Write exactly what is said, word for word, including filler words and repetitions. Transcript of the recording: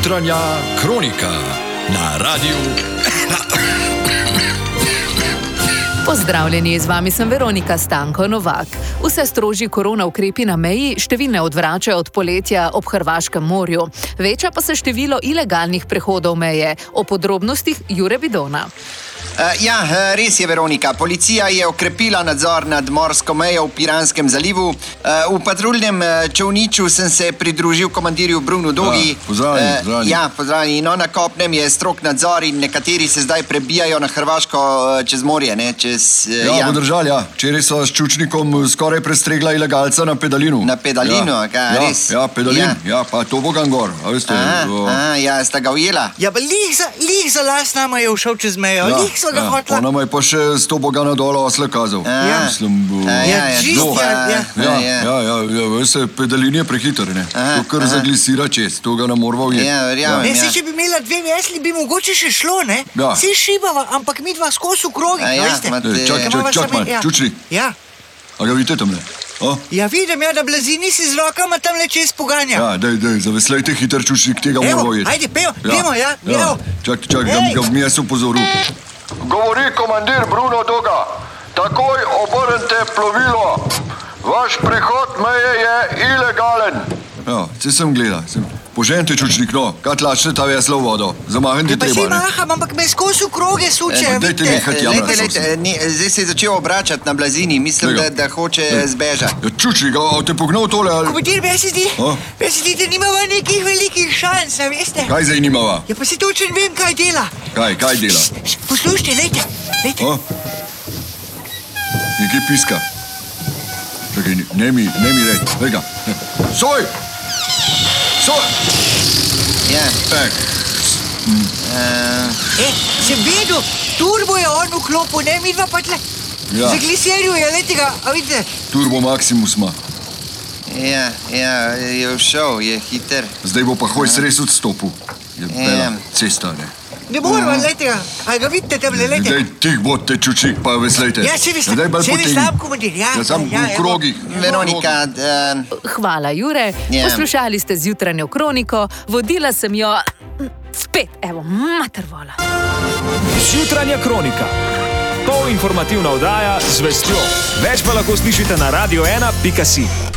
Jutranja kronika na Radiu Ena. Pozdravljeni, z vami sem Veronika Stanko Novak. Vse strožji korona ukrepi na meji številne odvračajo od poletja ob Hrvaškem morju. Veča pa se število ilegalnih prehodov meje. O podrobnostih Jure Bidona. Uh, ja, res je, Veronika. Policija je okrepila nadzor nad morsko mejo v Piranskem zalivu. Uh, v patruljnem čolniču sem se pridružil komandirju Brunu Dogi. Ja, pozdravljeni, uh, pozdravljeni. Ja, pozdravljeni. No, na kopnem je strog nadzor in nekateri se zdaj prebijajo na Hrvaško uh, čez morje, ne? Čez, uh, Ja, ja. podržali, ja. Včeraj so s Čučnikom skoraj prestregla ilegalca na Pedalinu. Na Pedalinu, ja. kaj, ja, res? Ja, Pedalin, Ja. ja, pa to Bogan gor, a veste. Aha, o... aha, ja, sta ga ujela? Ja, pa lih za, lih za las nama je všel čez mejo, Ja, lih so ga ja. hotla. Ona je pa še s to Bogana dol osle kazal. Ja. Mislim, bo... A, Ja, čisto, to, ja, a, ja. Ja, ja. ja, ja, ja, veste, Pedalin je prehiter, ne. Aha, To kar aha. zaglisira čez, to ga ne morva ujeti. Ja, verjamem. Ne, Ja. si, če bi imela dve vesli, bi mogoče še šlo, ne? Ja. Si šibava, ampak mi dva skozi v krogih, A ja, veste? ma- Eh, Čak, Ja, čak, čak, mal, ja. Čučnik, Ja. a ga vidite tamle? O? Ja, vidim, ja, da blazini si z rokama tam le čez poganja. Ja, daj, daj, zaveslejte hiter Čučnik, tega Evo, morva ujeti. ajde, pejo, pejmo, ja, evo. Čak, čak, da Ej. ga v jaz upozoril. Govori komandir Bruno Doga. Takoj obrnite plovilo. Vaš prehod meje je ilegalen. Ja, se sem gledal. Sem... Poženite Čučnik, no, kaj tlačite ta vesla v vodo? Zamahajte Pa si treba, ne? maham, ampak me skozi v kroge suče, Eh, dajte vidite? nehati jamrati, Lejte, lejte, prosim. ni- zdaj se je začel obračati na blazini. Mislim, da, Tega. da hoče Ej. zbežati. Ja, Čučnik, a, a te pognal tole ali... Komandir, meni se zdi, A? meni se zdi, da nimava nekih velikih šans, a veste? Kaj zdaj nimava? Ja, pa si točno vem, kaj dela. Kaj, kaj dela? Poslušajte, lejte, lejte. O? Nekaj piska. Čakaj, ne- ne mi, ne mi rej, daj ga. Soj! Soj! Ja. Tak. E, sem vedel, turbo je on vklopil, ne, mi dva pa tle. Ja. Za gliserju je, lejte ga, a vidite? Turbo Maximus ima. Ja, ja, je všel, je hiter. Zdaj bo pa hoj res odstopil. Je bela Ja. cesta, ne. Ne moramo, lejte ga, a ga vidite tam, le, lejte. Daj, tih bodte Čučnik, pa veslejte. Ja, se veslam, Daj bolj se potegni. veslam, komandir, ja. Ja, sam ja, v evo. krogih. Veronika, uh, Hvala, Jure. Ja. Poslušali ste zjutranjo kroniko, vodila sem jo spet, evo, matervola. Jutranja kronika. Pol informativna oddaja z vestjo. Več pa lahko slišite na radio ena pika si.